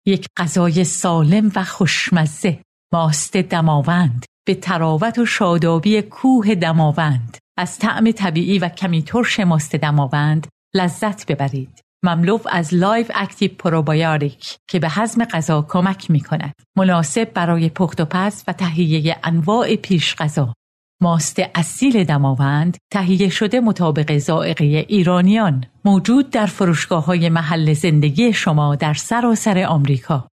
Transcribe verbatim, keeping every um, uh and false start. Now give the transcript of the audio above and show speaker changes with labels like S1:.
S1: یک غذای سالم و خوشمزه. ماست دماوند، به تراوت و شادابی کوه دماوند. از طعم طبیعی و کمی ترش ماست دماوند لذت ببرید. مملو از لایو اکتیو پروبیوتیک که به هضم غذا کمک می کند. مناسب برای پخت و پز و تهیه انواع پیش غذا. ماست اصیل دماوند تهیه شده مطابق ذائقه ایرانیان. موجود در فروشگاه‌های محل زندگی شما در سراسر آمریکا.